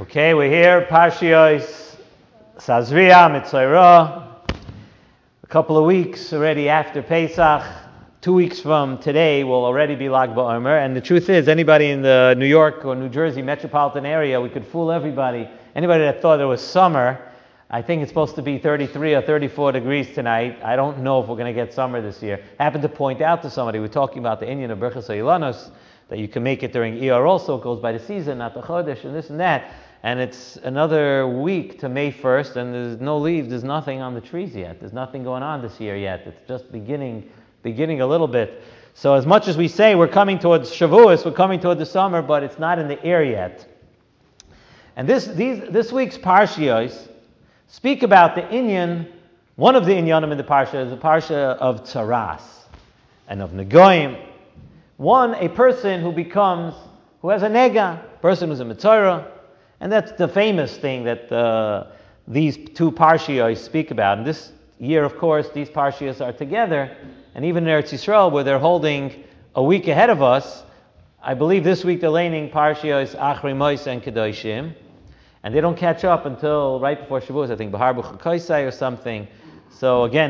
Okay, we're here, Parshiyos Sazria, Mitzayra. A couple of weeks already after Pesach. 2 weeks from today will already be Lag BaOmer. And the truth is, anybody in the New York or New Jersey metropolitan area, we could fool everybody. Anybody that thought it was summer, I think it's supposed to be 33 or 34 degrees tonight. I don't know if we're going to get summer this year. I happened to point out to somebody, we're talking about the Inyan of Berchas HaIlanos, that you can make it during ER also. It goes by the season, not the Chodesh, and this and that. And it's another week to May 1st, and there's no leaves, there's nothing on the trees yet. There's nothing going on this year yet. It's just beginning a little bit. So as much as we say we're coming towards Shavuos, we're coming toward the summer, but it's not in the air yet. And this week's Parshiyos speak about the Inyan. One of the Inyanim in the Parsha is the Parsha of Tzaras and of Negoim. One, a person who has a nega, a person who's a Mitzorah. And that's the famous thing that these two Parshiyos speak about. And this year, of course, these Parshiyos are together. And even in Eretz Yisrael, where they're holding a week ahead of us, I believe this week they're laning Parshiyos Achrei Moshe and Kedoshim. And they don't catch up until right before Shavuos, I think, Bahar B'Chakoisai or something. So again,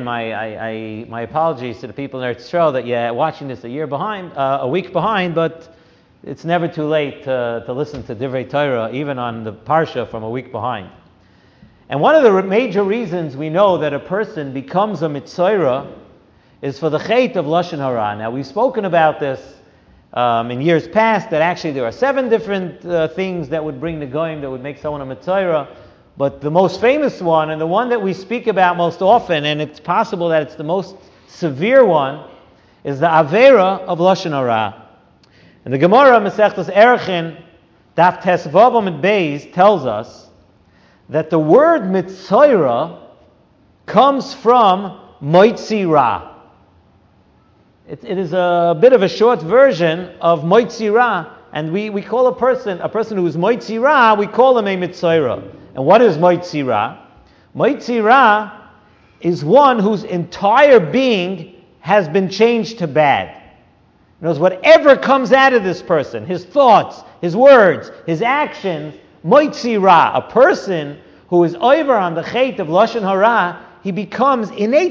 my apologies to the people in Eretz Yisrael that watching this a week behind, but it's never too late to listen to Divrei Torah, even on the Parsha from a week behind. And one of the major reasons we know that a person becomes a Mitzorah is for the Chet of Lashon Hara. Now, we've spoken about this in years past, that actually there are 7 different things that would bring the Goyim, that would make someone a Mitzorah. But the most famous one, and the one that we speak about most often, and it's possible that it's the most severe one, is the Avera of Lashon Hara. And the Gemara, Masechtas Erechim, Daf Tes Vav Amud Beis, tells us that the word Mitzorah comes from Moitzi Ra. It is a bit of a short version of Moitzi Ra, and we call a person who is Moitzi Ra, we call him a Mitzorah. And what is Moitzi Ra? Moitzi Ra is one whose entire being has been changed to bad. In other words, whatever comes out of this person, his thoughts, his words, his actions, Moitzi Ra, a person who is over on the Chet of Lashon Hara, he becomes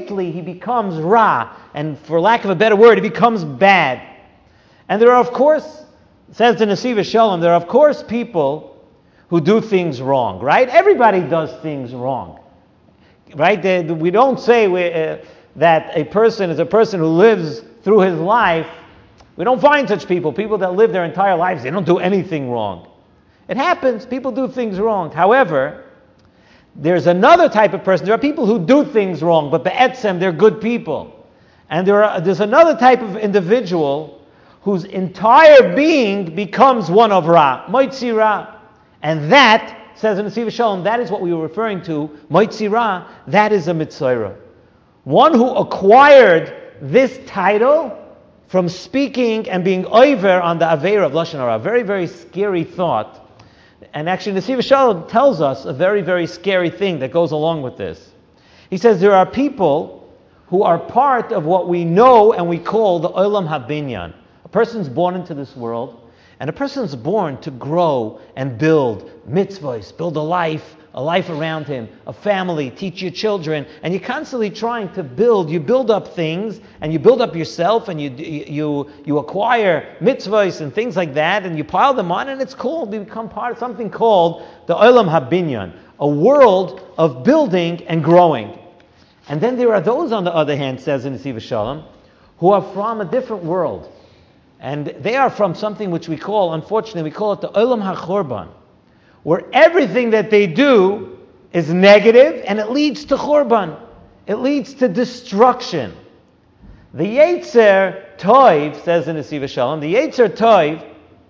Ra, and for lack of a better word, he becomes bad. And there are, of course, says the Nesiv Shalom, there are, of course, people who do things wrong, right? Everybody does things wrong, right? We don't say that a person is a person who lives through his life. We don't find such people that live their entire lives, they don't do anything wrong. It happens, people do things wrong. However, there's another type of person. There are people who do things wrong, but be'etzem, they're good people. And there's another type of individual whose entire being becomes one of Ra, Moitzi Ra. And that, says in Nesiv Shalom, that is what we were referring to, Moitzi Ra, that is a Mitzorah. One who acquired this title from speaking and being over on the Aveira of Lashon Hara. Very, very scary thought. And actually, Nesiv Shalom tells us a very, very scary thing that goes along with this. He says there are people who are part of what we know and we call the Olam HaBinyan. A person's born into this world, and a person's born to grow and build mitzvahs, build a life around him, a family, teach your children, and you're constantly trying to build. You build up things, and you build up yourself, and you acquire mitzvahs and things like that, and you pile them on, and it's called, you become part of something called the Olam HaBinyan, a world of building and growing. And then there are those, on the other hand, says in Nesiv Shalom, who are from a different world. And they are from something which we call, unfortunately, we call it the Olam HaChorban, where everything that they do is negative and it leads to Chorban. It leads to destruction. The Yetzer Tov, says in the Nesiv Shalom, the Yetzer Tov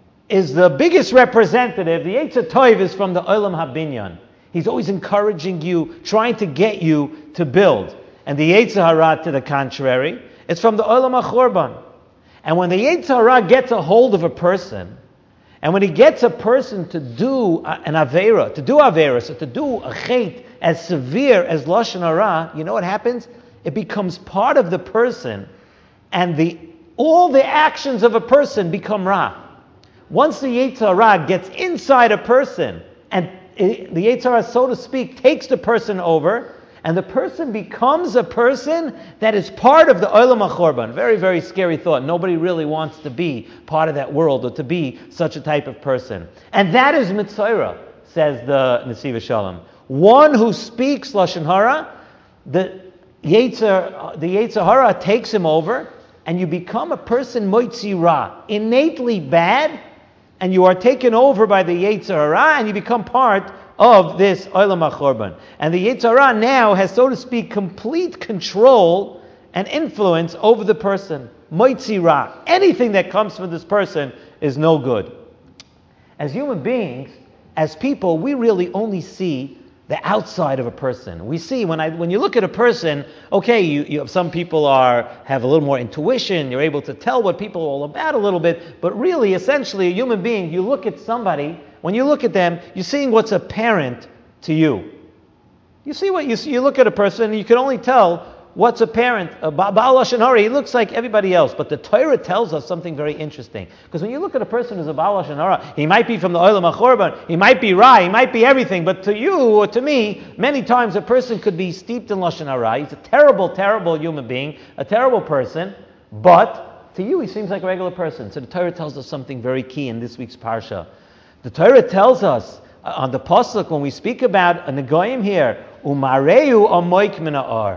is the biggest representative. The Yetzer Tov is from the Olam HaBinyan. He's always encouraging you, trying to get you to build. And the Yetzer Hara, to the contrary, is from the Olam HaChorban. And when the Yetzer Hara gets a hold of a person, and when he gets a person to do an Aveira, so to do a Chet as severe as Lashon Hara, you know what happens? It becomes part of the person, and all the actions of a person become Ra. Once the Yetzer Hara gets inside a person and the Yetzer Hara, so to speak, takes the person over, and the person becomes a person that is part of the Olam HaChorban. Very, very scary thought. Nobody really wants to be part of that world or to be such a type of person. And that is Mitzayra, says the Nesiv Shalom. One who speaks Lashon Hara, the Yetzer Hara takes him over, and you become a person Moitzi Ra, innately bad, and you are taken over by the Yetzer Hara, and you become part of this Olam HaChorban. And the Yetzer Hara now has, so to speak, complete control and influence over the person. Moitzi Ra. Anything that comes from this person is no good. As human beings, as people, we really only see the outside of a person. We see, when you look at a person, okay, you some people have a little more intuition, you're able to tell what people are all about a little bit, but really, essentially, a human being, you look at somebody, when you look at them, you're seeing what's apparent to you. You see what you see. You look at a person, and you can only tell what's apparent. Baal Lashon Hara, he looks like everybody else. But the Torah tells us something very interesting. Because when you look at a person who's a Baal Lashon Hara, he might be from the Olam HaChorban, he might be Ra, he might be everything. But to you or to me, many times a person could be steeped in Lashon Hara. He's a terrible, terrible human being, a terrible person. But to you, he seems like a regular person. So the Torah tells us something very key in this week's Parsha. The Torah tells us on the pasuk when we speak about a Negoim here, Umareu amoik min ha'ar.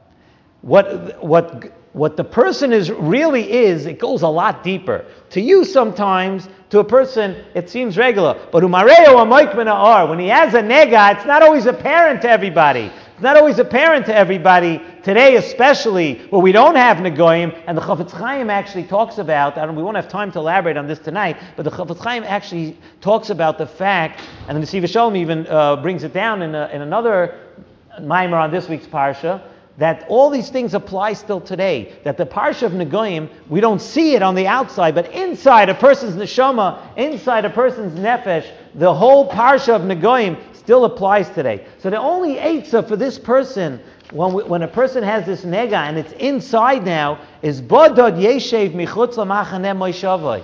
What the person really is, it goes a lot deeper. To you sometimes, to a person, it seems regular. But Umareu amoik min ha'ar, when he has a nega, it's not always apparent to everybody. It's not always apparent to everybody. Today especially, where we don't have Negoim, and the Chafetz Chaim actually talks about, we won't have time to elaborate on this tonight, but the Chafetz Chaim actually talks about the fact, and the Nesiv Shalom even brings it down in another Maimer on this week's Parsha, that all these things apply still today. That the Parsha of Negoim, we don't see it on the outside, but inside a person's neshama, inside a person's nefesh, the whole Parsha of Negoim still applies today. So the only eitzah for this person, when a person has this nega and it's inside now, is Bodod Yeshev Michutz Lamachaneh Moishavai.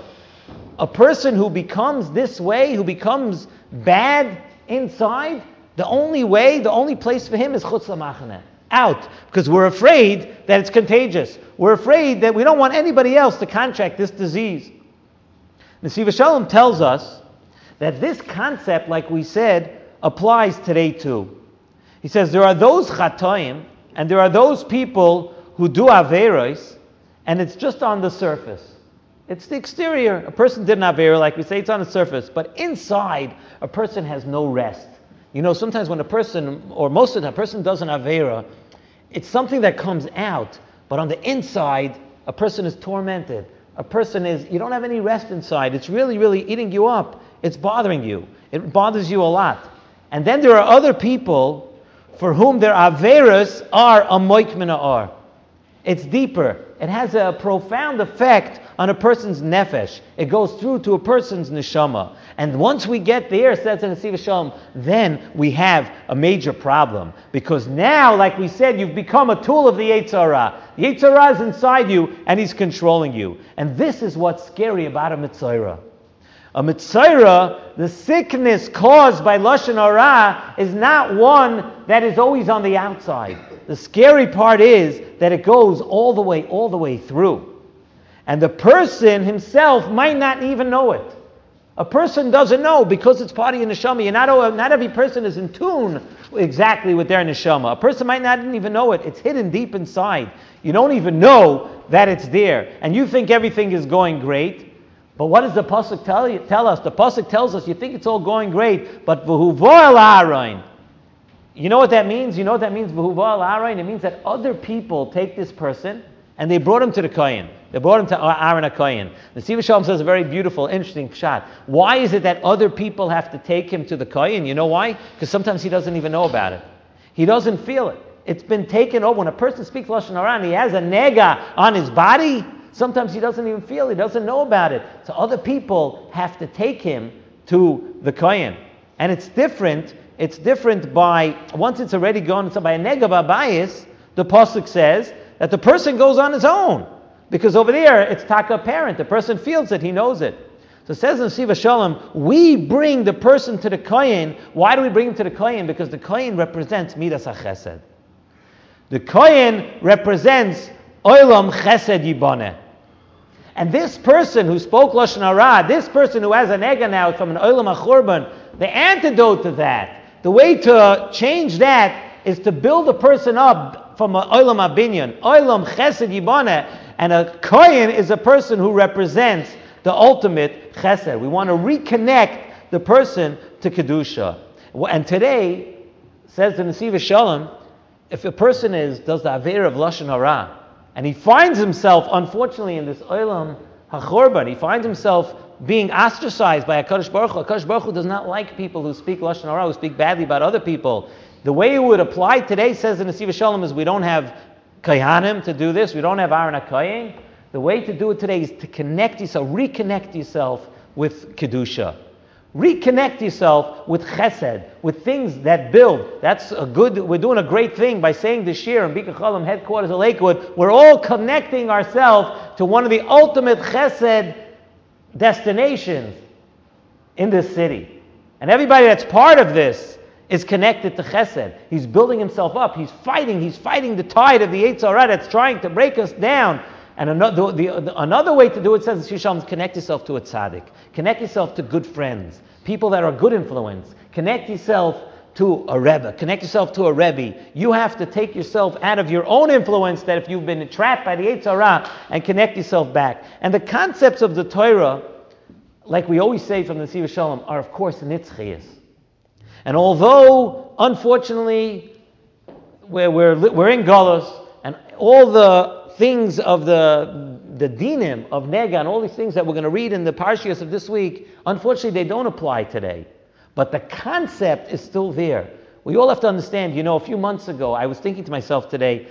A person who becomes this way, who becomes bad inside, the only place for him is Chutz Lamachaneh. Out, because we're afraid that it's contagious. We're afraid that we don't want anybody else to contract this disease. Nesiv Shalom tells us that this concept, like we said, applies today too. He says there are those chatoim, and there are those people who do averos, and it's just on the surface. It's the exterior. A person did an avera, like we say, it's on the surface, but inside, a person has no rest. You know, sometimes when a person, or most of the time, a person does an avera, it's something that comes out, but on the inside, a person is tormented. You don't have any rest inside. It's really, really eating you up. It's bothering you. It bothers you a lot. And then there are other people for whom their averas are a moik min ha'ar. It's deeper. It has a profound effect on a person's nefesh. It goes through to a person's neshama. And once we get there, says in the Nesiv Shalom, then we have a major problem. Because now, like we said, you've become a tool of the Yetzer Hara. The Yetzer Hara is inside you, and he's controlling you. And this is what's scary about a Mitzayra. A Mitzayra, the sickness caused by Lashon Hara, is not one that is always on the outside. The scary part is that it goes all the way through. And the person himself might not even know it. A person doesn't know because it's part of your neshama. Not every person is in tune exactly with their neshama. A person might not even know it. It's hidden deep inside. You don't even know that it's there. And you think everything is going great. But what does the pasuk tell us? The pasuk tells us you think it's all going great, but v'huvo el ha'arayin. You know what that means? You know what that means, v'huvo el ha'arayin? It means that other people take this person and they brought him to the Kohen. They brought him to Aaron HaKohen. The Nesiv Shalom says a very beautiful, interesting shot. Why is it that other people have to take him to the Kohen? You know why? Because sometimes he doesn't even know about it. He doesn't feel it. It's been taken over. When a person speaks Lashon Hara and he has a nega on his body, sometimes he doesn't even feel it. He doesn't know about it. So other people have to take him to the Kohen. And it's different. It's different by, once it's already gone, so by a nega b'bayis, the pasuk says that the person goes on his own. Because over there, it's taka apparent. The person feels it, he knows it. So it says in Siva Shalom, we bring the person to the Kohen. Why do we bring him to the Kohen? Because the Kohen represents Midas HaChesed. The Kohen represents Olam Chesed Yiboneh. And this person who spoke Lashon Hara, this person who has a nega now from an Olam HaChurban, the antidote to that, the way to change that is to build a person up from an Olam HaBinyan. Olam Chesed Yiboneh. And a Kohen is a person who represents the ultimate Chesed. We want to reconnect the person to Kedusha. And today, says the Nesiva Shalom, if a person does the Aveira of Lashon Hara, and he finds himself, unfortunately, in this Olam HaChurban, he finds himself being ostracized by HaKadosh Baruch Hu. HaKadosh Baruch Hu does not like people who speak Lashon Hara, who speak badly about other people. The way it would apply today, says the Nesiva Shalom, is we don't have Kohanim to do this, we don't have Aaron HaKohen. The way to do it today is to connect yourself, reconnect yourself with Kedusha. Reconnect yourself with Chesed, with things that build. That's a good, we're doing a great thing by saying this year in Bika Cholim headquarters of Lakewood. We're all connecting ourselves to one of the ultimate Chesed destinations in this city. And everybody that's part of this is connected to Chesed. He's building himself up. He's fighting the tide of the Yetzer Hara that's trying to break us down. And another way to do it, says the Shalom, is connect yourself to a tzaddik. Connect yourself to good friends, people that are good influence. Connect yourself to a Rebbe. Connect yourself to a Rebbe. You have to take yourself out of your own influence, that if you've been trapped by the Yetzer Hara, and connect yourself back. And the concepts of the Torah, like we always say from the Nesiva Shalom, are of course nitzchias. And although, unfortunately, we're in Galus, and all the things of the dinim of Nega and all these things that we're going to read in the Parshias of this week, unfortunately they don't apply today. But the concept is still there. We all have to understand, a few months ago, I was thinking to myself today,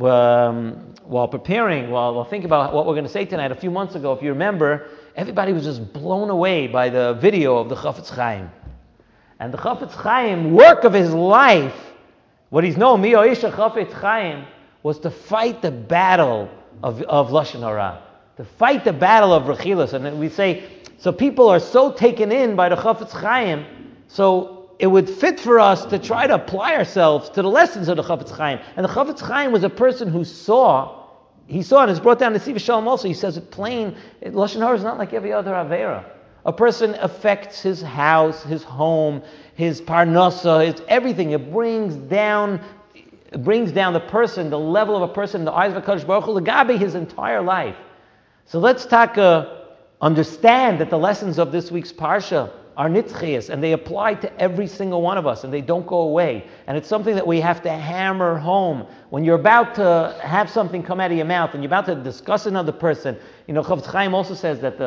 while preparing, while thinking about what we're going to say tonight, a few months ago, if you remember, everybody was just blown away by the video of the Chafetz Chaim. And the Chafetz Chaim, work of his life, what he's known, Mi Oisha Chafetz Chaim, was to fight the battle of Lashon Hara, to fight the battle of Rechilas. And we say, so people are so taken in by the Chafetz Chaim, so it would fit for us to try to apply ourselves to the lessons of the Chafetz Chaim. And the Chafetz Chaim was a person who saw, and it's brought down to Siva Shalom also, he says it plain, Lashon Hara is not like every other Aveira. A person affects his house, his home, his parnasa, his everything. It brings down the person, the level of a person in the eyes of HaKadosh Baruch Hu, Lagabi, his entire life. So let's understand that the lessons of this week's Parsha are nitzchias, and they apply to every single one of us, and they don't go away. And it's something that we have to hammer home. When you're about to have something come out of your mouth, and you're about to discuss another person, Chafetz Chaim also says that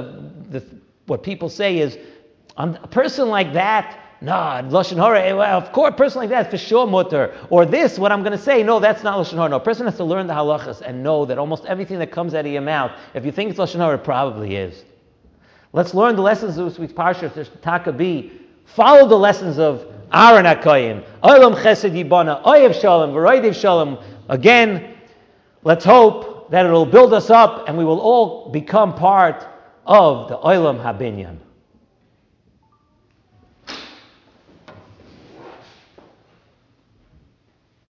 what people say is, a person like that, no, Lashon Hara, of course, a person like that is for sure mutter. Or this, what I'm going to say, no, that's not Lashon Hara. No, a person has to learn the halachas and know that almost everything that comes out of your mouth, if you think it's Lashon Hara, it probably is. Let's learn the lessons of this week's Parsha. There's Takabi. Follow the lessons of Aaron HaKohen, Olam Chesed Yibana, Oyev Shalom, V'roidev Shalom. Again, let's hope that it will build us up and we will all become part of the Olam HaBinyan.